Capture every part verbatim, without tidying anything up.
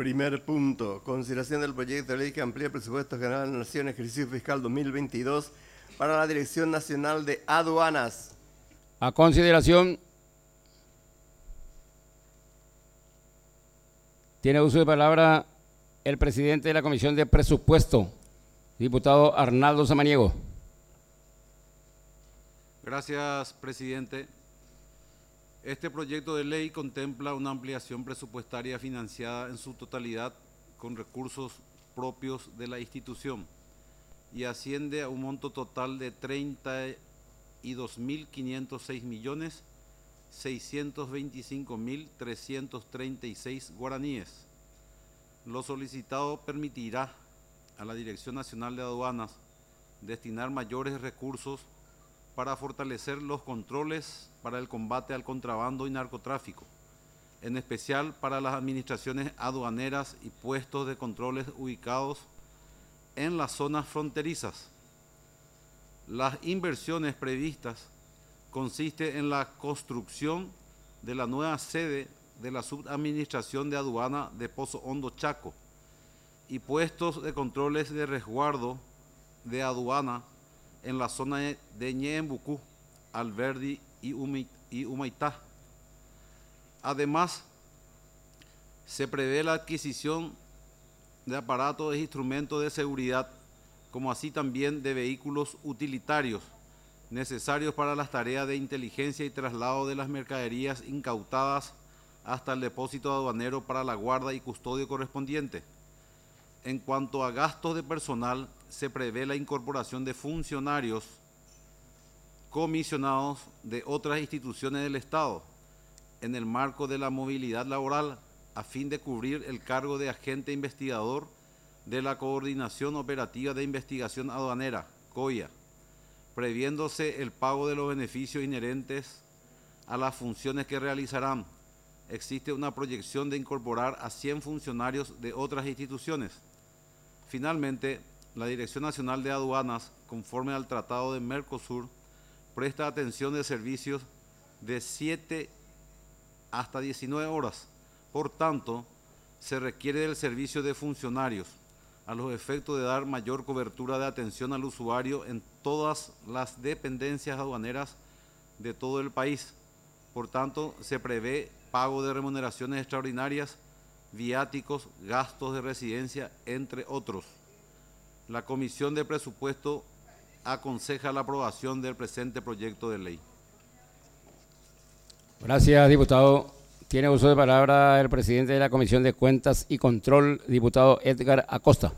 Primer punto, consideración del proyecto de ley que amplía el presupuesto general de la Nación, ejercicio fiscal dos mil veintidós, para la Dirección Nacional de Aduanas. A consideración. Tiene uso de palabra el presidente de la Comisión de Presupuesto, diputado Arnaldo Samaniego. Gracias, presidente. Este proyecto de ley contempla una ampliación presupuestaria financiada en su totalidad con recursos propios de la institución y asciende a un monto total de treinta y dos mil quinientos seis millones seiscientos veinticinco mil trescientos treinta y seis guaraníes. Lo solicitado permitirá a la Dirección Nacional de Aduanas destinar mayores recursos para fortalecer los controles para el combate al contrabando y narcotráfico, en especial para las administraciones aduaneras y puestos de controles ubicados en las zonas fronterizas. Las inversiones previstas consisten en la construcción de la nueva sede de la Subadministración de Aduana de Pozo Hondo, Chaco, y puestos de controles de resguardo de aduana en la zona de Ñeembucú, Alberdi y Humaitá. Además, se prevé la adquisición de aparatos e instrumentos de seguridad, como así también de vehículos utilitarios necesarios para las tareas de inteligencia y traslado de las mercaderías incautadas hasta el depósito aduanero para la guarda y custodio correspondiente. En cuanto a gastos de personal, se prevé la incorporación de funcionarios comisionados de otras instituciones del Estado en el marco de la movilidad laboral a fin de cubrir el cargo de agente investigador de la Coordinación Operativa de Investigación Aduanera, COIA, previéndose el pago de los beneficios inherentes a las funciones que realizarán. Existe una proyección de incorporar a cien funcionarios de otras instituciones. Finalmente, la Dirección Nacional de Aduanas, conforme al Tratado de Mercosur, presta atención de servicios de siete hasta diecinueve horas. Por tanto, se requiere del servicio de funcionarios a los efectos de dar mayor cobertura de atención al usuario en todas las dependencias aduaneras de todo el país. Por tanto, se prevé pago de remuneraciones extraordinarias, viáticos, gastos de residencia, entre otros. La Comisión de Presupuesto aconseja la aprobación del presente proyecto de ley. Gracias, diputado. Tiene uso de palabra el presidente de la Comisión de Cuentas y Control, diputado Edgar Acosta.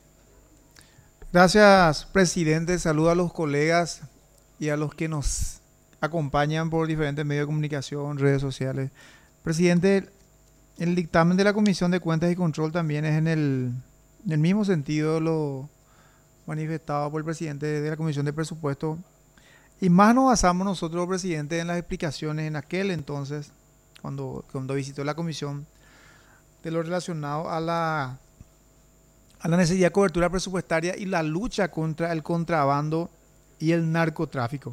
Gracias, presidente. Saludo a los colegas y a los que nos acompañan por diferentes medios de comunicación, redes sociales. Presidente, el dictamen de la Comisión de Cuentas y Control también es en el, en el mismo sentido lo manifestado por el presidente de la Comisión de Presupuesto. Y más nos basamos nosotros, presidente, en las explicaciones en aquel entonces, cuando, cuando visitó la comisión, de lo relacionado a la, a la necesidad de cobertura presupuestaria y la lucha contra el contrabando y el narcotráfico.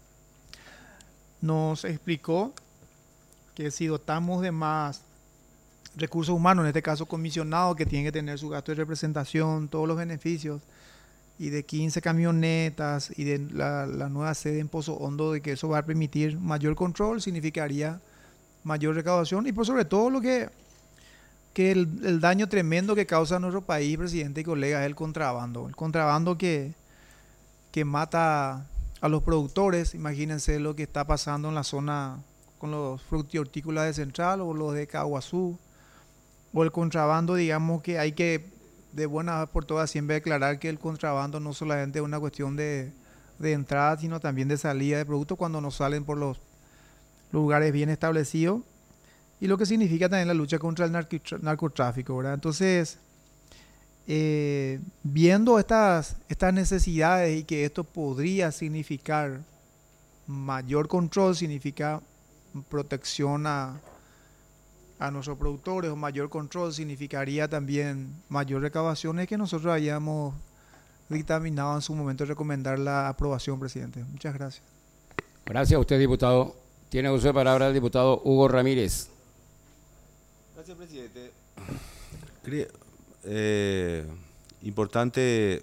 Nos explicó que si dotamos de más recursos humanos, en este caso comisionados, que tienen que tener su gasto de representación, todos los beneficios, y de quince camionetas y de la, la nueva sede en Pozo Hondo, de que eso va a permitir mayor control, significaría mayor recaudación y por sobre todo lo que, que el, el daño tremendo que causa a nuestro país, presidente y colegas, es el contrabando. El contrabando que, que mata a los productores. Imagínense lo que está pasando en la zona con los fructihortícolas de Central o los de Caguazú, o el contrabando, digamos que hay que de buena vez por todas siempre declarar que el contrabando no solamente es una cuestión de, de entrada, sino también de salida de productos cuando no salen por los lugares bien establecidos, y lo que significa también la lucha contra el narcotráfico, ¿verdad? Entonces, eh, viendo estas, estas necesidades y que esto podría significar mayor control, significa protección a, a nuestros productores, o mayor control significaría también mayor recaudación, es que nosotros hayamos dictaminado en su momento recomendar la aprobación, presidente. Muchas gracias. Gracias a usted, diputado. Tiene uso de palabra el diputado Hugo Ramírez. Gracias, presidente. Creo, eh, importante,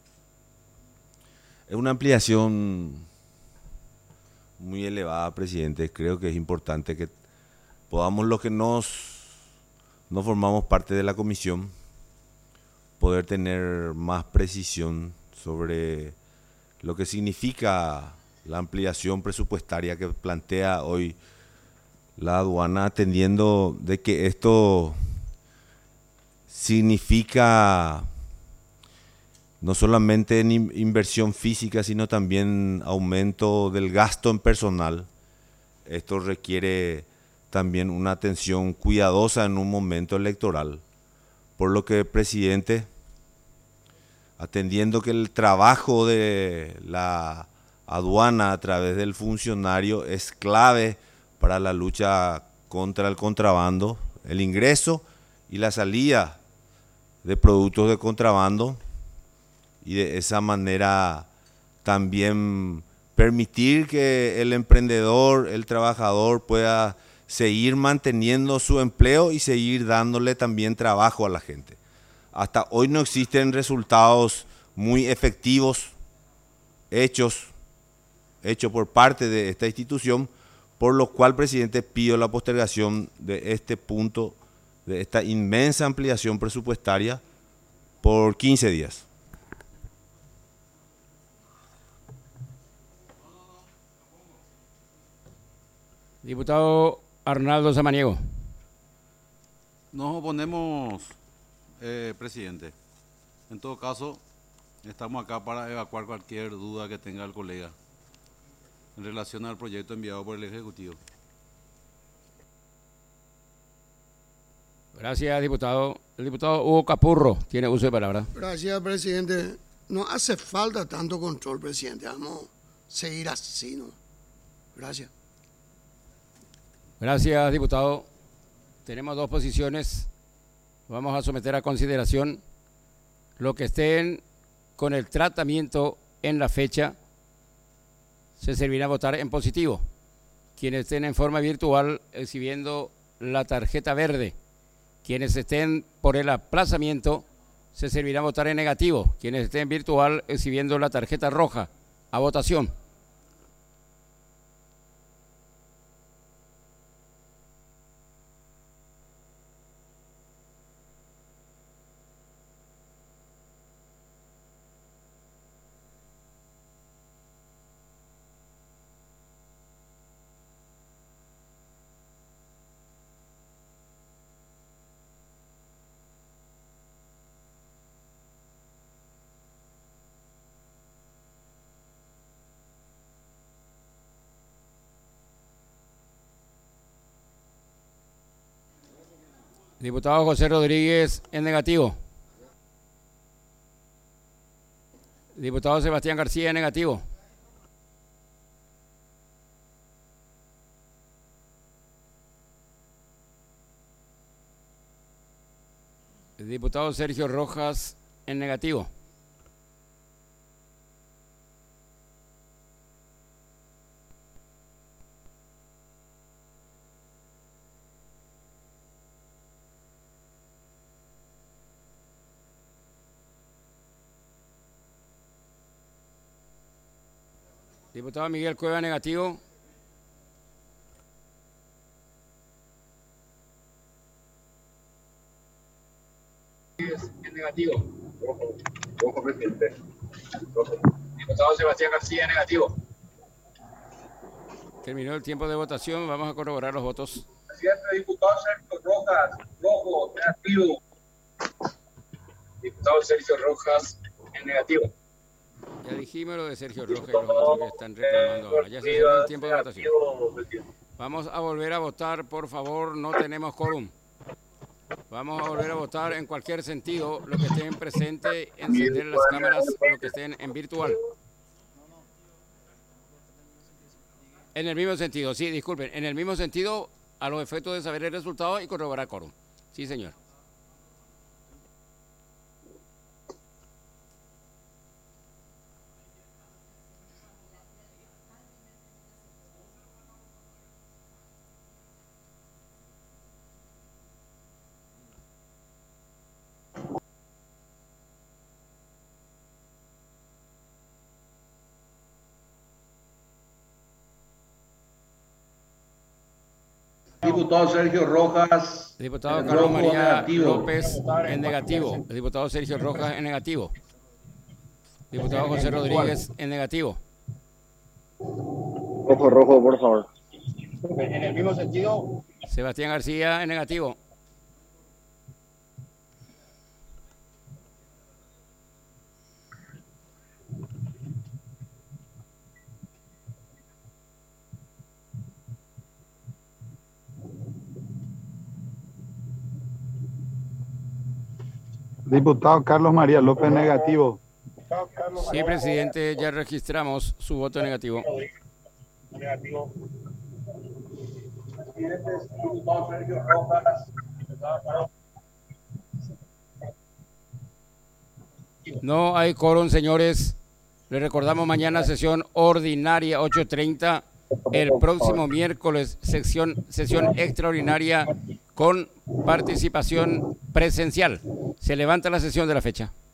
es una ampliación muy elevada, presidente. Creo que es importante que podamos, los que nos, no formamos parte de la comisión, poder tener más precisión sobre lo que significa la ampliación presupuestaria que plantea hoy la aduana, atendiendo de que esto significa no solamente en inversión física, sino también aumento del gasto en personal. Esto requiere también una atención cuidadosa en un momento electoral. Por lo que, presidente, atendiendo que el trabajo de la aduana a través del funcionario es clave para la lucha contra el contrabando, el ingreso y la salida de productos de contrabando, y de esa manera también permitir que el emprendedor, el trabajador pueda seguir manteniendo su empleo y seguir dándole también trabajo a la gente. Hasta hoy no existen resultados muy efectivos hechos, hechos por parte de esta institución, por lo cual, presidente, pido la postergación de este punto, de esta inmensa ampliación presupuestaria, por quince días. Diputado Arnaldo Samaniego. Nos oponemos, eh, presidente. En todo caso, estamos acá para evacuar cualquier duda que tenga el colega en relación al proyecto enviado por el Ejecutivo. Gracias, diputado. El diputado Hugo Capurro tiene uso de palabra. Gracias, presidente. No hace falta tanto control, presidente. Vamos a seguir así, ¿no? Gracias. Gracias, diputado. Tenemos dos posiciones. Vamos a someter a consideración lo que estén con el tratamiento en la fecha. Se servirá a votar en positivo. Quienes estén en forma virtual exhibiendo la tarjeta verde. Quienes estén por el aplazamiento se servirá a votar en negativo. Quienes estén virtual exhibiendo la tarjeta roja. A votación. Diputado José Rodríguez, en negativo. Diputado Sebastián García, en negativo. Diputado Sergio Rojas, en negativo. Diputado Miguel Cueva, negativo. En negativo. Rojo, rojo, presidente. Rojo. Diputado Sebastián García, negativo. Terminó el tiempo de votación. Vamos a corroborar los votos. Presidente, diputado Sergio Rojas, rojo, negativo. Diputado Sergio Rojas, en negativo. Ya dijimos lo de Sergio Rojas y los otros que están reclamando ahora. Ya se cerró el tiempo de votación. Vamos a volver a votar, por favor, no tenemos quórum. Vamos a volver a votar en cualquier sentido, los que estén presentes, encender las cámaras, o los que estén en virtual. En el mismo sentido, sí, disculpen, en el mismo sentido, a los efectos de saber el resultado y corroborar quórum. Sí, señor. diputado Sergio Rojas. Diputado en Carlos rojo, María negativo. López en negativo. El diputado Sergio Rojas en negativo. Diputado José Rodríguez en negativo. Rojo, rojo, por favor. En el mismo sentido. Sebastián García en negativo. Diputado Carlos María López negativo. Sí, presidente, ya registramos su voto negativo. Negativo. Presidente, diputado Sergio Rojas. No hay quórum, señores. Les recordamos mañana sesión ordinaria ocho treinta. El próximo miércoles sesión, sesión extraordinaria con participación presencial. Se levanta la sesión de la fecha.